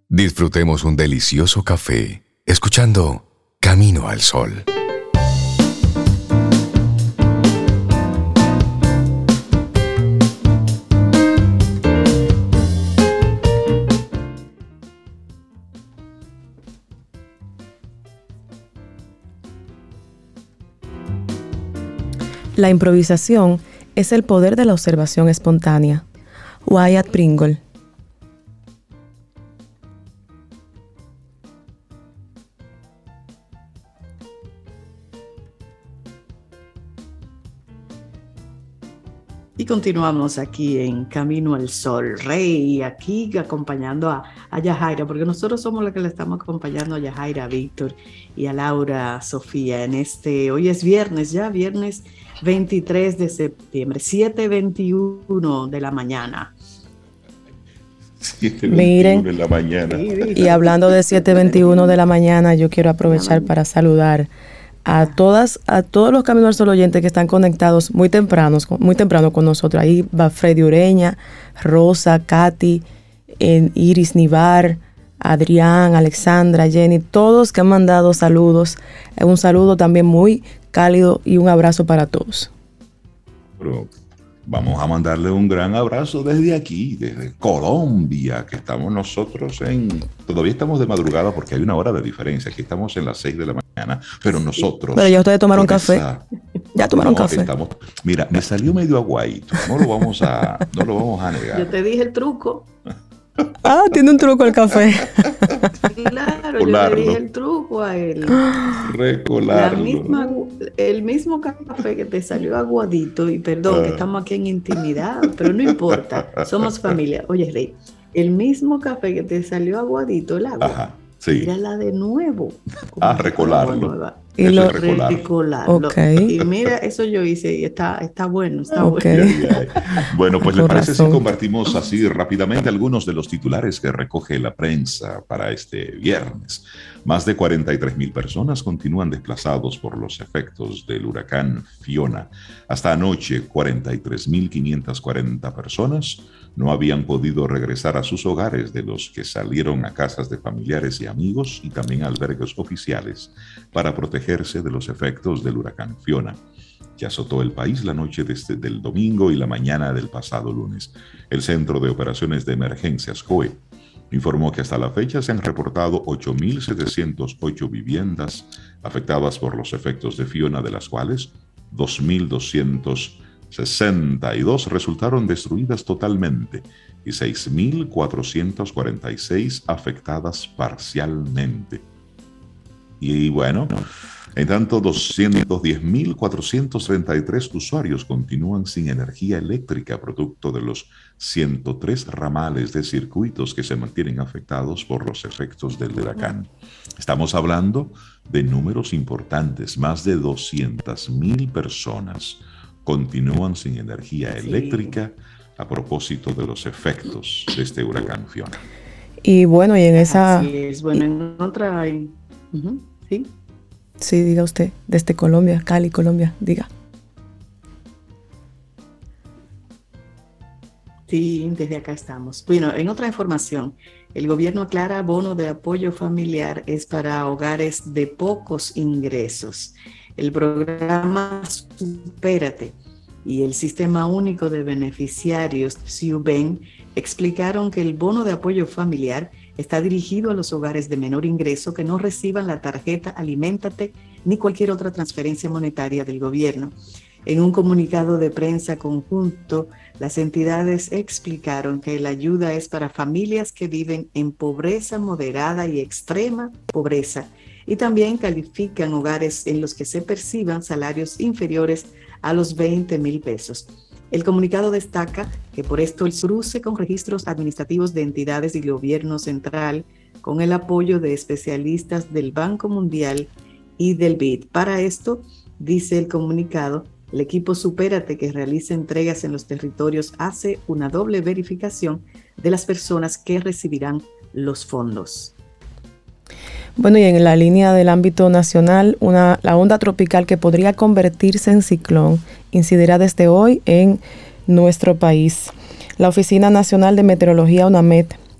Disfrutemos un delicioso café, escuchando Camino al Sol. La improvisación es el poder de la observación espontánea. Wyatt Pringle. Y continuamos aquí en Camino al Sol, Rey, aquí acompañando a Yajaira, porque nosotros somos los que le estamos acompañando a Yajaira, a Víctor y a Laura Sofía en hoy es viernes, ya viernes 23 de septiembre, 7:21 de la mañana. 7:21 Miren, de la mañana. Y hablando de 7:21 de la mañana, yo quiero aprovechar para saludar a todos los Camino al Sol oyentes que están conectados muy temprano con nosotros. Ahí va Freddy Ureña, Rosa, Katy, Iris Nivar, Adrián, Alexandra, Jenny, todos que han mandado saludos. Un saludo también muy cálido y un abrazo para todos. Pero vamos a mandarle un gran abrazo desde aquí, desde Colombia, que estamos nosotros todavía estamos de madrugada porque hay una hora de diferencia. Aquí estamos en las 6 de la mañana, pero nosotros... Pero ya ustedes tomaron café. Ya tomaron café. Mira, me salió medio aguadito, no lo vamos a negar. Yo te dije el truco. Ah, tiene un truco el café. Claro, yo le dije el truco a él. Recolarlo. El mismo café que te salió aguadito, y perdón que estamos aquí en intimidad, pero no importa, somos familia. Oye, Rey, el mismo café que te salió aguadito, el agua, ajá, sí. tírala de nuevo. Recolarlo. Y lo recolarlo. Okay. Y mira, eso yo hice y está bueno, está okay. bueno. Bueno, pues les parece si compartimos así rápidamente algunos de los titulares que recoge la prensa para este viernes. Más de 43,000 personas continúan desplazados por los efectos del huracán Fiona. Hasta anoche, 43,540 personas no habían podido regresar a sus hogares, de los que salieron a casas de familiares y amigos y también albergues oficiales para protegerse de los efectos del huracán Fiona, que azotó el país la noche del domingo y la mañana del pasado lunes. El Centro de Operaciones de Emergencias, COE, informó que hasta la fecha se han reportado 8,708 viviendas afectadas por los efectos de Fiona, de las cuales 2,262 resultaron destruidas totalmente y 6,446 afectadas parcialmente. Y bueno, en tanto 210,433 usuarios continúan sin energía eléctrica, producto de los 103 ramales de circuitos que se mantienen afectados por los efectos del huracán. Estamos hablando de números importantes. Más de 200,000 personas continúan sin energía eléctrica a propósito de los efectos de este huracán Fiona. Y bueno, y en esa... Así es. Bueno, en otra... ¿Sí? Sí, diga usted, desde Colombia, Cali, Colombia, diga. Sí, desde acá estamos. Bueno, en otra información, el gobierno aclara bono de apoyo familiar es para hogares de pocos ingresos. El programa Supérate y el Sistema Único de Beneficiarios, SIUBEN, explicaron que el bono de apoyo familiar está dirigido a los hogares de menor ingreso que no reciban la tarjeta Aliméntate ni cualquier otra transferencia monetaria del gobierno. En un comunicado de prensa conjunto, las entidades explicaron que la ayuda es para familias que viven en pobreza moderada y extrema pobreza, y también califican hogares en los que se perciban salarios inferiores a los 20,000 pesos. El comunicado destaca que por esto el cruce con registros administrativos de entidades y gobierno central, con el apoyo de especialistas del Banco Mundial y del BID. Para esto, dice el comunicado, el equipo Supérate, que realiza entregas en los territorios, hace una doble verificación de las personas que recibirán los fondos. Bueno, y en la línea del ámbito nacional, la onda tropical que podría convertirse en ciclón incidirá desde hoy en nuestro país. La Oficina Nacional de Meteorología, UNAMET,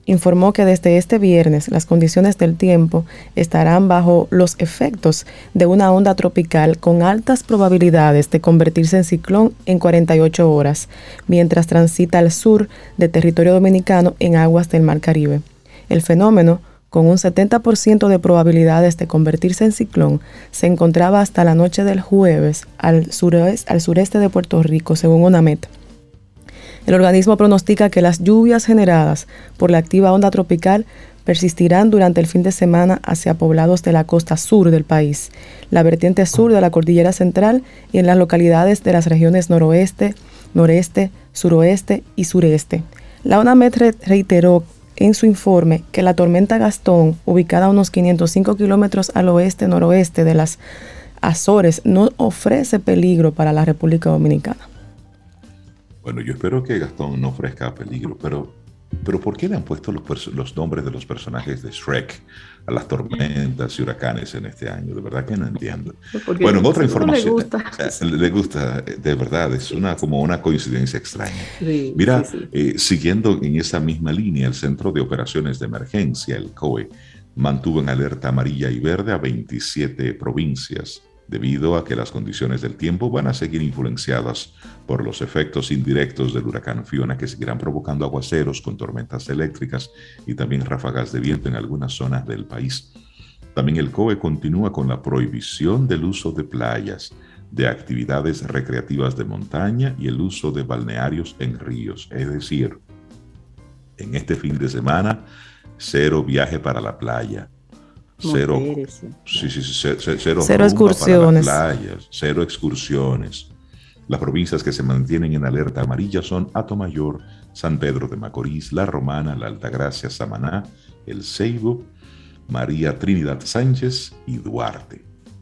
informó que desde este viernes las condiciones del tiempo estarán bajo los efectos de una onda tropical con altas probabilidades de convertirse en ciclón en 48 horas, mientras transita al sur de territorio dominicano en aguas del Mar Caribe. El fenómeno, con un 70% de probabilidades de convertirse en ciclón, se encontraba hasta la noche del jueves al sureste de Puerto Rico, según ONAMET. El organismo pronostica que las lluvias generadas por la activa onda tropical persistirán durante el fin de semana hacia poblados de la costa sur del país, la vertiente sur de la cordillera central y en las localidades de las regiones noroeste, noreste, suroeste y sureste. La ONAMET reiteró en su informe que la tormenta Gastón, ubicada a unos 505 kilómetros al oeste-noroeste de las Azores, no ofrece peligro para la República Dominicana. Bueno, yo espero que Gastón no ofrezca peligro, pero ¿por qué le han puesto los nombres de los personajes de Shrek a las tormentas y huracanes en este año? De verdad que no entiendo. Porque bueno, en otra información, le gusta, de verdad, es como una coincidencia extraña. Sí, Mira, sí. Siguiendo en esa misma línea, el Centro de Operaciones de Emergencia, el COE, mantuvo en alerta amarilla y verde a 27 provincias, debido a que las condiciones del tiempo van a seguir influenciadas por los efectos indirectos del huracán Fiona, que seguirán provocando aguaceros con tormentas eléctricas y también ráfagas de viento en algunas zonas del país. También el COE continúa con la prohibición del uso de playas, de actividades recreativas de montaña y el uso de balnearios en ríos. Es decir, en este fin de semana, 0 viaje para la playa. Cero excursiones. Para las playas, 0 excursiones. Las provincias que se mantienen en alerta amarilla son Atomayor, San Pedro de Macorís, La Romana, La Altagracia, Samaná, El Ceibo, María Trinidad Sánchez y Duarte.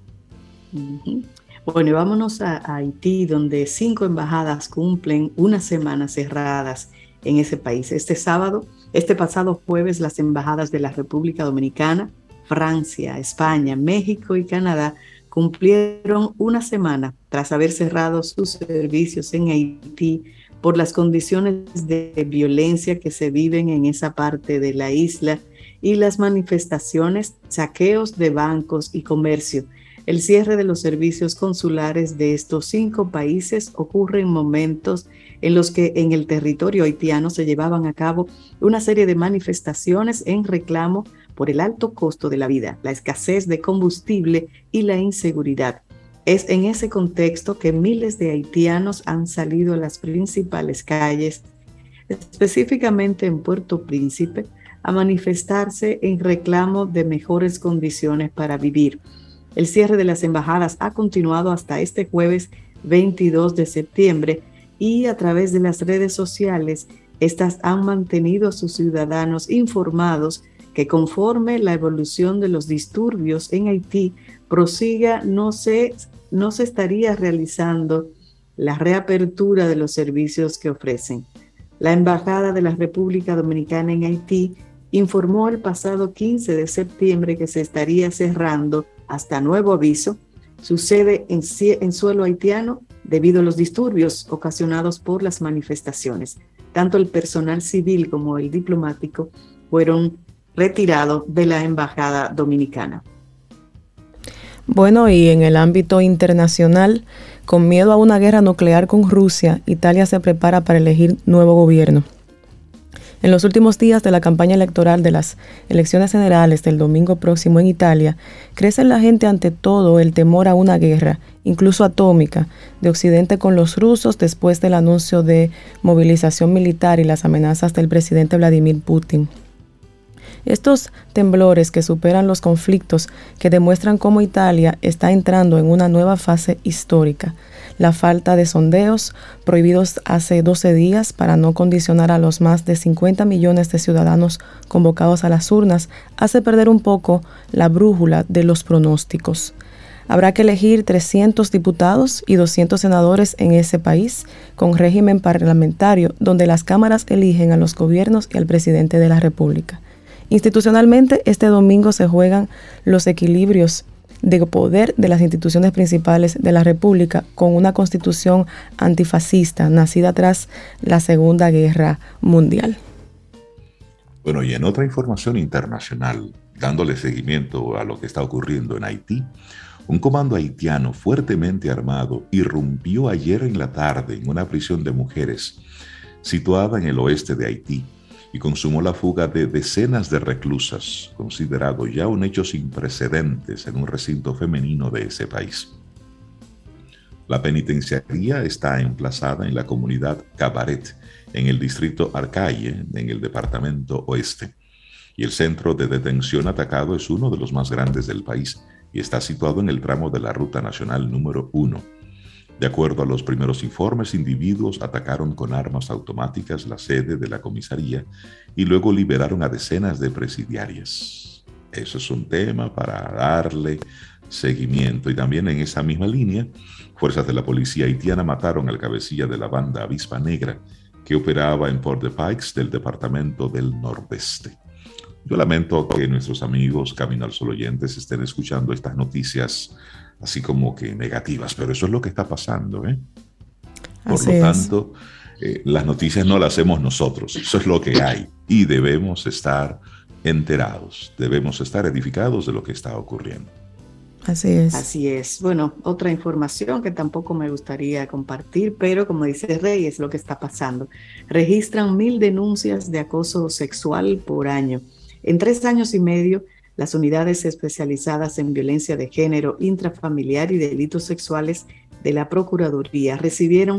Bueno, y vámonos a Haití, donde 5 embajadas cumplen una semana cerradas en ese país. Este pasado jueves, las embajadas de la República Dominicana, Francia, España, México y Canadá cumplieron una semana tras haber cerrado sus servicios en Haití por las condiciones de violencia que se viven en esa parte de la isla y las manifestaciones, saqueos de bancos y comercio. El cierre de los servicios consulares de estos 5 países ocurre en momentos en los que en el territorio haitiano se llevaban a cabo una serie de manifestaciones en reclamo por el alto costo de la vida, la escasez de combustible y la inseguridad. Es en ese contexto que miles de haitianos han salido a las principales calles, específicamente en Puerto Príncipe, a manifestarse en reclamo de mejores condiciones para vivir. El cierre de las embajadas ha continuado hasta este jueves 22 de septiembre y a través de las redes sociales, estas han mantenido a sus ciudadanos informados que conforme la evolución de los disturbios en Haití prosiga, no se estaría realizando la reapertura de los servicios que ofrecen. La Embajada de la República Dominicana en Haití informó el pasado 15 de septiembre que se estaría cerrando hasta nuevo aviso su sede en suelo haitiano debido a los disturbios ocasionados por las manifestaciones. Tanto el personal civil como el diplomático fueron retirados de la Embajada Dominicana. Bueno, y en el ámbito internacional, con miedo a una guerra nuclear con Rusia, Italia se prepara para elegir nuevo gobierno. En los últimos días de la campaña electoral de las elecciones generales del domingo próximo en Italia, crece en la gente ante todo el temor a una guerra, incluso atómica, de Occidente con los rusos después del anuncio de movilización militar y las amenazas del presidente Vladimir Putin. Estos temblores que superan los conflictos, que demuestran cómo Italia está entrando en una nueva fase histórica. La falta de sondeos prohibidos hace 12 días para no condicionar a los más de 50 millones de ciudadanos convocados a las urnas hace perder un poco la brújula de los pronósticos. Habrá que elegir 300 diputados y 200 senadores en ese país, con régimen parlamentario, donde las cámaras eligen a los gobiernos y al presidente de la República. Institucionalmente, este domingo se juegan los equilibrios de poder de las instituciones principales de la República con una constitución antifascista nacida tras la Segunda Guerra Mundial. Bueno, y en otra información internacional, dándole seguimiento a lo que está ocurriendo en Haití, un comando haitiano fuertemente armado irrumpió ayer en la tarde en una prisión de mujeres situada en el oeste de Haití y consumó la fuga de decenas de reclusas, considerado ya un hecho sin precedentes en un recinto femenino de ese país. La penitenciaría está emplazada en la comunidad Cabaret, en el distrito Arcaye, en el departamento oeste. Y el centro de detención atacado es uno de los más grandes del país y está situado en el tramo de la Ruta Nacional número 1. De acuerdo a los primeros informes, individuos atacaron con armas automáticas la sede de la comisaría y luego liberaron a decenas de presidiarias. Eso es un tema para darle seguimiento. Y también en esa misma línea, fuerzas de la policía haitiana mataron al cabecilla de la banda Avispa Negra, que operaba en Port-de-Paix del departamento del Nordeste. Yo lamento que nuestros amigos Camino al Sol oyentes estén escuchando estas noticias así como que negativas, pero eso es lo que está pasando, ¿eh? Por lo tanto, las noticias no las hacemos nosotros, eso es lo que hay y debemos estar enterados, debemos estar edificados de lo que está ocurriendo. Así es. Así es. Bueno, otra información que tampoco me gustaría compartir, pero como dice Rey, es lo que está pasando. Registran 1,000 denuncias de acoso sexual por año. En 3 años y medio, las unidades especializadas en violencia de género, intrafamiliar y delitos sexuales de la Procuraduría recibieron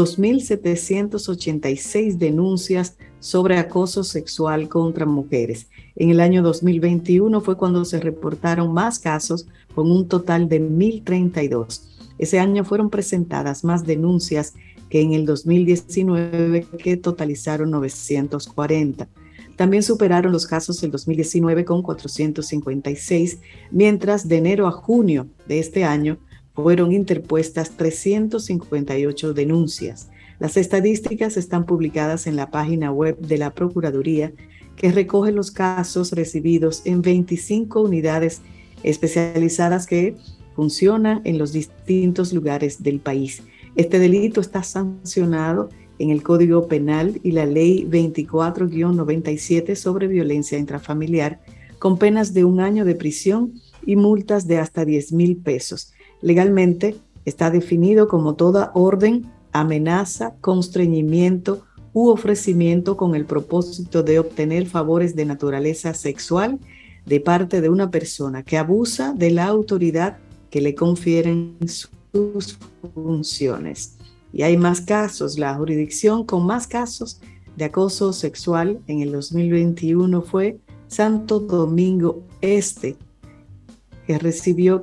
2,786 denuncias sobre acoso sexual contra mujeres. En el año 2021 fue cuando se reportaron más casos, con un total de 1,032. Ese año fueron presentadas más denuncias que en el 2019, que totalizaron 940. También superaron los casos del 2019 con 456, mientras de enero a junio de este año fueron interpuestas 358 denuncias. Las estadísticas están publicadas en la página web de la Procuraduría, que recoge los casos recibidos en 25 unidades especializadas que funcionan en los distintos lugares del país. Este delito está sancionado en el Código Penal y la Ley 24-97 sobre violencia intrafamiliar, con penas de 1 año de prisión y multas de hasta 10,000 pesos. Legalmente está definido como toda orden, amenaza, constreñimiento u ofrecimiento con el propósito de obtener favores de naturaleza sexual de parte de una persona que abusa de la autoridad que le confieren sus funciones. Y hay más casos. La jurisdicción con más casos de acoso sexual en el 2021 fue Santo Domingo Este, que recibió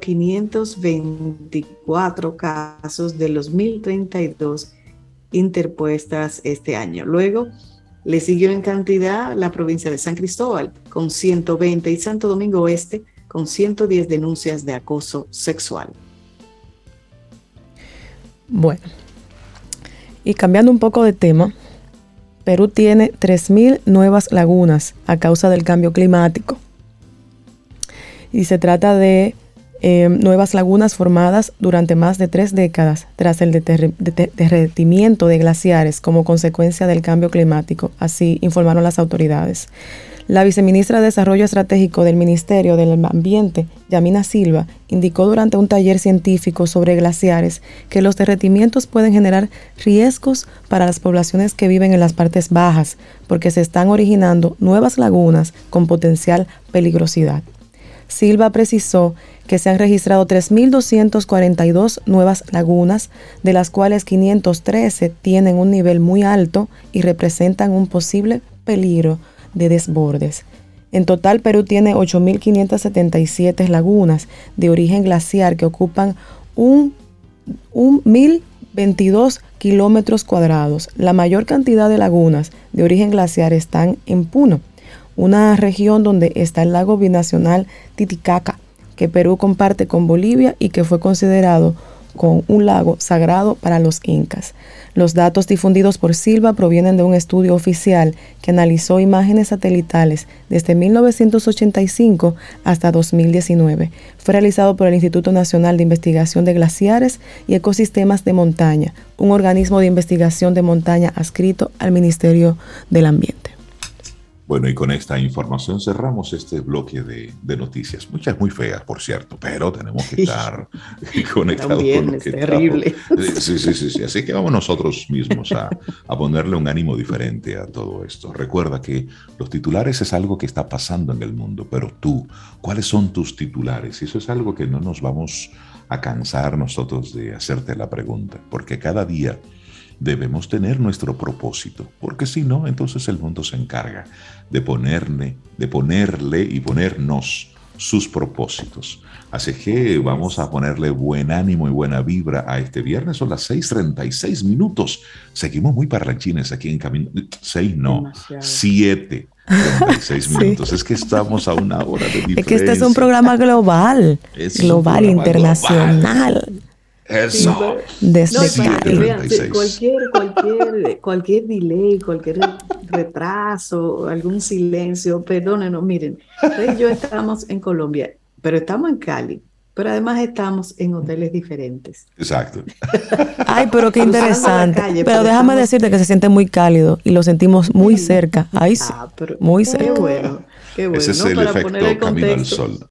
524 casos de los 1,032 interpuestas este año. Luego le siguió en cantidad la provincia de San Cristóbal con 120 y Santo Domingo Este con 110 denuncias de acoso sexual. Bueno, y cambiando un poco de tema, Perú tiene 3,000 nuevas lagunas a causa del cambio climático. Y se trata de nuevas lagunas formadas durante más de 3 décadas tras el derretimiento de glaciares como consecuencia del cambio climático, así informaron las autoridades. La viceministra de Desarrollo Estratégico del Ministerio del Ambiente, Yamina Silva, indicó durante un taller científico sobre glaciares que los derretimientos pueden generar riesgos para las poblaciones que viven en las partes bajas, porque se están originando nuevas lagunas con potencial peligrosidad. Silva precisó que se han registrado 3,242 nuevas lagunas, de las cuales 513 tienen un nivel muy alto y representan un posible peligro de desbordes. En total, Perú tiene 8,577 lagunas de origen glaciar que ocupan 1,022 kilómetros cuadrados. La mayor cantidad de lagunas de origen glaciar están en Puno, una región donde está el lago binacional Titicaca, que Perú comparte con Bolivia y que fue considerado como un lago sagrado para los incas. Los datos difundidos por Silva provienen de un estudio oficial que analizó imágenes satelitales desde 1985 hasta 2019. Fue realizado por el Instituto Nacional de Investigación de Glaciares y Ecosistemas de Montaña, un organismo de investigación de montaña adscrito al Ministerio del Ambiente. Bueno, y con esta información cerramos este bloque de noticias. Muchas muy feas, por cierto, pero tenemos que estar conectados con lo que terrible. Sí. Así que vamos nosotros mismos a ponerle un ánimo diferente a todo esto. Recuerda que los titulares es algo que está pasando en el mundo, pero tú, ¿cuáles son tus titulares? Y eso es algo que no nos vamos a cansar nosotros de hacerte la pregunta, porque cada día debemos tener nuestro propósito, porque si no, entonces el mundo se encarga de ponerle y ponernos sus propósitos. Así que vamos a ponerle buen ánimo y buena vibra a este viernes. Son las 6:36. Seguimos muy parlanchines aquí en Camino. 6 no, 7:36 minutos. Sí. Es que estamos a una hora de diferencia. Es que este es un programa global, internacional. Global. Eso. Desde cualquier delay, cualquier retraso, algún silencio, perdónenos, miren, Rey y yo estamos en Colombia, pero estamos en Cali, pero además estamos en hoteles diferentes. Exacto. Ay, pero qué interesante. Pero déjame decirte que se siente muy cálido y lo sentimos muy cerca. Ahí sí, muy cerca. Qué bueno. Ese es el efecto Camino al Sol.